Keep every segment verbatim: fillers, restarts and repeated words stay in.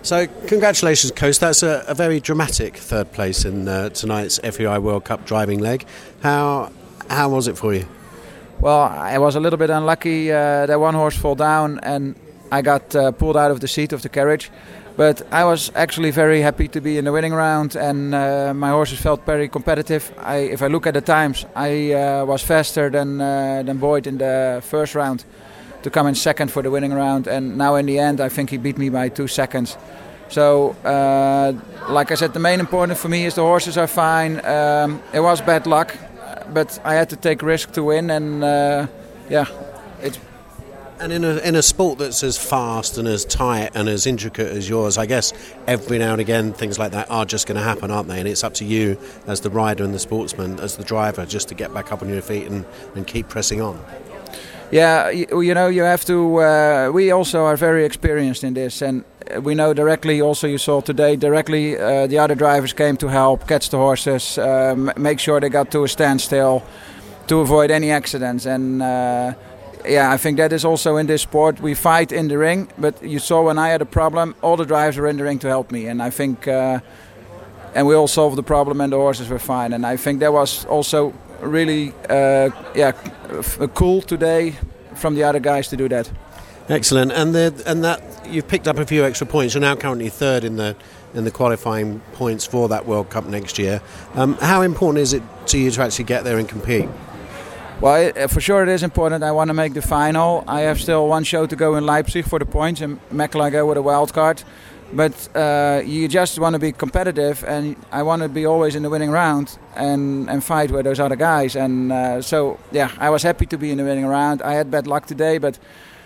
So congratulations, Koos. That's a, a very dramatic third place in uh, tonight's F E I World Cup driving leg. How how was it for you? Well, I was a little bit unlucky uh, that one horse fell down and I got uh, pulled out of the seat of the carriage. But I was actually very happy to be in the winning round, and uh, my horses felt very competitive. I, if I look at the times, I uh, was faster than uh, than Boyd in the first round to come in second for the winning round, and now in the end I think he beat me by two seconds. So, uh, like I said, the main important for me is the horses are fine. Um, it was bad luck, but I had to take risk to win, and uh, yeah, it's. And in a in a sport that's as fast and as tight and as intricate as yours, I guess every now and again things like that are just going to happen, aren't they? And it's up to you as the rider and the sportsman, as the driver, just to get back up on your feet and, and keep pressing on. Yeah, you, you know, you have to... Uh, we also are very experienced in this, and we know directly, also you saw today, directly uh, the other drivers came to help, catch the horses, uh, make sure they got to a standstill to avoid any accidents. And... Uh, Yeah, I think that is also in this sport. We fight in the ring, but you saw when I had a problem, all the drivers were in the ring to help me. And I think, uh, and we all solved the problem and the horses were fine. And I think that was also really, uh, yeah, f- cool today from the other guys to do that. Excellent. And the, and that you've picked up a few extra points. You're now currently third in the in the qualifying points for that World Cup next year. Um, how important is it to you to actually get there and compete? Well, for sure it is important. I want to make the final. I have still one show to go in Leipzig for the points, and Mechelen I go with a wild card. But uh, you just want to be competitive, and I want to be always in the winning round and, and fight with those other guys. And uh, so, yeah, I was happy to be in the winning round. I had bad luck today, but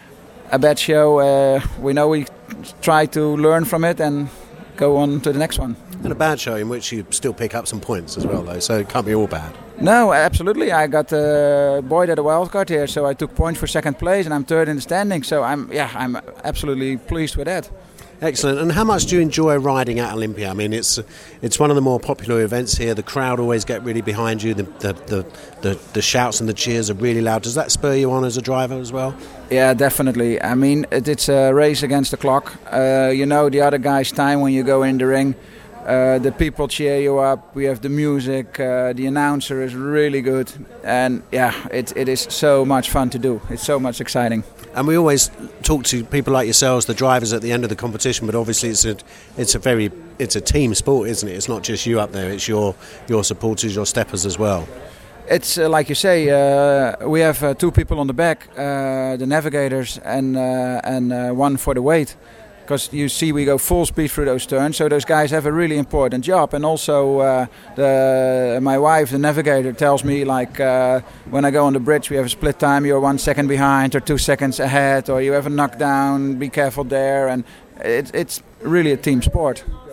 a bad show. Uh, we know we try to learn from it and go on to the next one. And a bad show in which you still pick up some points as well, though, so it can't be all bad. No, absolutely. I got uh, Boyd at a wild card here, so I took points for second place, and I'm third in the standing. So I'm, yeah, I'm absolutely pleased with that. Excellent. And how much do you enjoy riding at Olympia? I mean, it's it's one of the more popular events here. The crowd always get really behind you. The the the, the, the shouts and the cheers are really loud. Does that spur you on as a driver as well? Yeah, definitely. I mean, it, it's a race against the clock. Uh, you know the other guy's time when you go in the ring. Uh, the people cheer you up. We have the music. Uh, the announcer is really good, and yeah, it it is so much fun to do. It's so much exciting. And we always talk to people like yourselves, the drivers, at the end of the competition. But obviously, it's a it's a very it's a team sport, isn't it? It's not just you up there. It's your your supporters, your steppers as well. It's uh, like you say. Uh, we have uh, two people on the back, uh, the navigators, and uh, and uh, one for the weight. Because you see we go full speed through those turns, so those guys have a really important job. And also uh, the, my wife, the navigator, tells me like uh, when I go on the bridge we have a split time, you're one second behind or two seconds ahead, or you have a knockdown, be careful there. And it, it's really a team sport.